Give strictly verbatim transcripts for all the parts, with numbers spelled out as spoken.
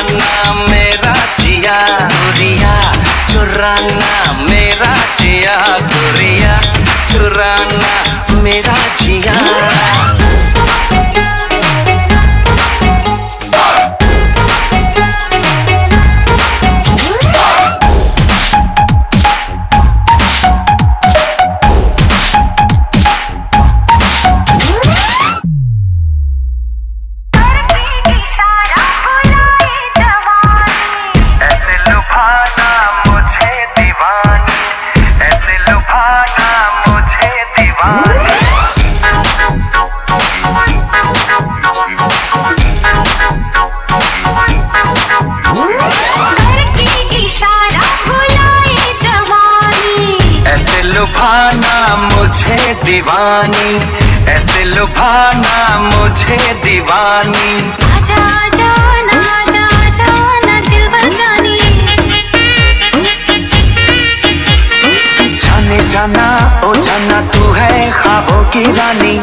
चुराना मेरा जिया गोरिया, चुराना मेरा जिया गोरिया, चुराना मेरा जिया। लुभाना मुझे दीवानी, ऐसे लुभाना मुझे दीवानी। आजा आजा ना आजा आजा ना दिलबर जानी, जाने जाना ओ जाना तू है ख्वाबों की रानी।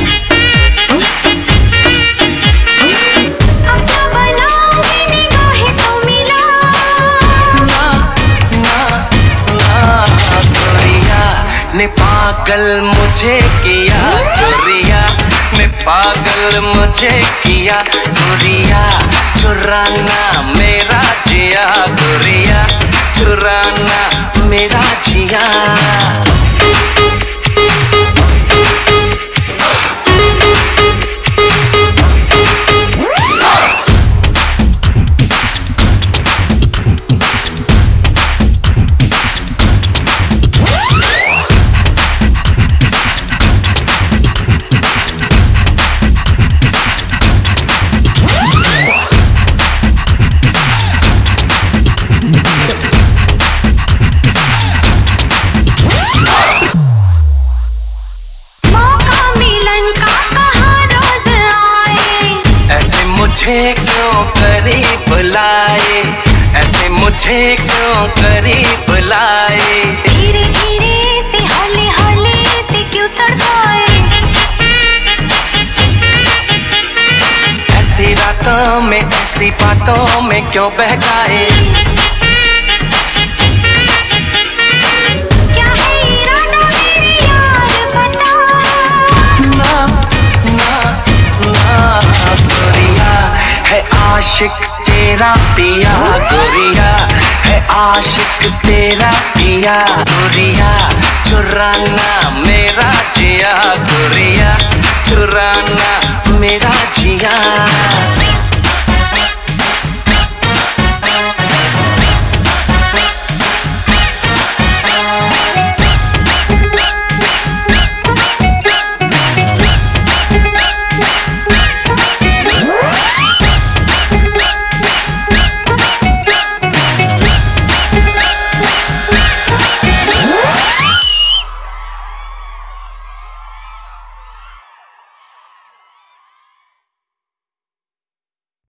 ने पागल मुझे किया गोरिया, ने पागल मुझे किया गोरिया, चुराना मेरा जिया गोरिया, चुराना मेरा जिया। मुझे क्यों करीब लाए, ऐसे मुझे क्यों करीब लाए। धीरे धीरे से हौले हौले से क्यों तड़पाए, ऐसी रातों में ऐसी बातों में क्यों बहकाए। क्या है इरादा मेरे यार बता, ना ना ना गोरिया है आशिक तेरा पिया गोरिया, है आशिक तेरा पिया गोरिया, चुराना मेरा जिया गोरिया, चुराना मेरा जिया।